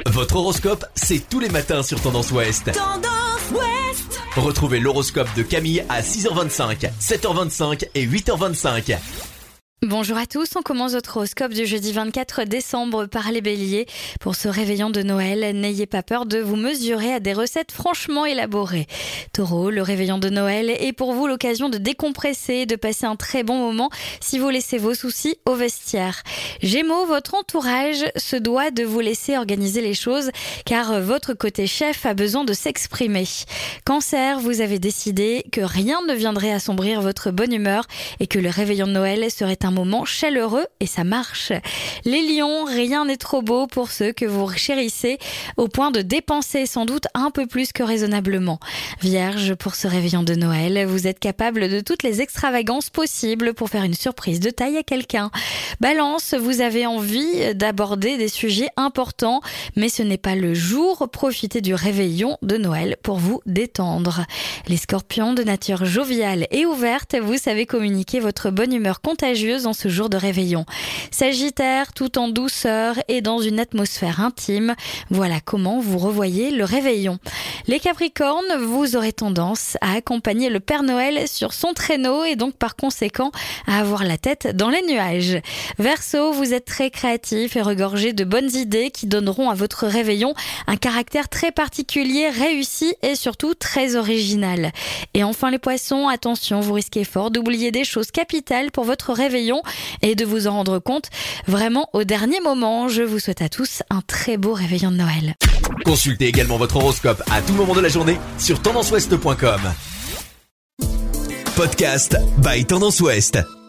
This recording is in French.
Votre horoscope, c'est tous les matins sur Tendance Ouest. Tendance Ouest. Retrouvez l'horoscope de Camille à 6h25, 7h25 et 8h25. Bonjour à tous, on commence votre horoscope du jeudi 24 décembre par les béliers. Pour ce réveillon de Noël, n'ayez pas peur de vous mesurer à des recettes franchement élaborées. Taureau, le réveillon de Noël est pour vous l'occasion de décompresser et de passer un très bon moment si vous laissez vos soucis au vestiaire. Gémeaux, votre entourage se doit de vous laisser organiser les choses car votre côté chef a besoin de s'exprimer. Cancer, vous avez décidé que rien ne viendrait assombrir votre bonne humeur et que le réveillon de Noël serait un moment chaleureux et ça marche. Les lions, rien n'est trop beau pour ceux que vous chérissez au point de dépenser sans doute un peu plus que raisonnablement. Vierge, pour ce réveillon de Noël, vous êtes capable de toutes les extravagances possibles pour faire une surprise de taille à quelqu'un. Balance, vous avez envie d'aborder des sujets importants, mais ce n'est pas le jour. Profitez du réveillon de Noël pour vous détendre. Les scorpions, de nature joviale et ouverte, vous savez communiquer votre bonne humeur contagieuse en ce jour de réveillon. Sagittaire, tout en douceur et dans une atmosphère intime, voilà comment vous revoyez le réveillon. Les Capricornes, vous aurez tendance à accompagner le Père Noël sur son traîneau et donc par conséquent à avoir la tête dans les nuages. Verseau, vous êtes très créatif et regorgé de bonnes idées qui donneront à votre réveillon un caractère très particulier, réussi et surtout très original. Et enfin les Poissons, attention, vous risquez fort d'oublier des choses capitales pour votre réveillon et de vous en rendre compte vraiment au dernier moment. Je vous souhaite à tous un très beau réveillon de Noël. Consultez également votre horoscope à tout moment de la journée sur tendanceouest.com. Podcast by Tendance Ouest.